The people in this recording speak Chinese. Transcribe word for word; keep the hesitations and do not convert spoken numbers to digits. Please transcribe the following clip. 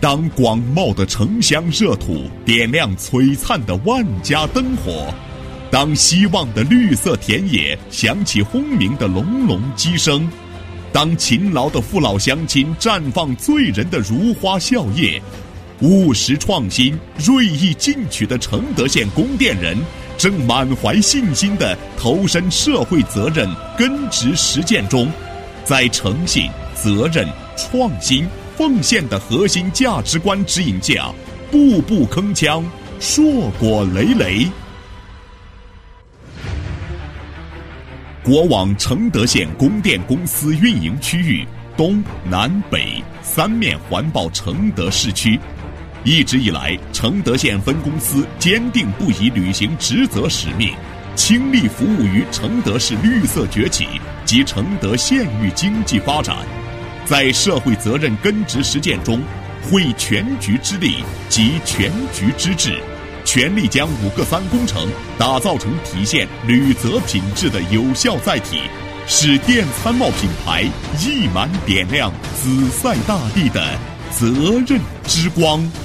当广袤的城乡热土点亮璀璨的万家灯火，当希望的绿色田野响起轰鸣的隆隆鸡声，当勤劳的父老乡亲绽放醉人的如花笑靥，务实创新、锐意进取的承德县供电人正满怀信心地投身社会责任根植实践中，在诚信、责任、创新、奉献的核心价值观指引下，步步铿锵，硕果累累。国网承德县供电公司运营区域东南北三面环抱承德市区，一直以来，承德县分公司坚定不移履行职责使命，倾力服务于承德市绿色崛起及承德县域经济发展，在社会责任根植实践中，汇全局之力集全局之智，全力将五个三工程打造成体现履责品质的有效载体，使电参贸品牌溢满点亮紫塞大地的责任之光。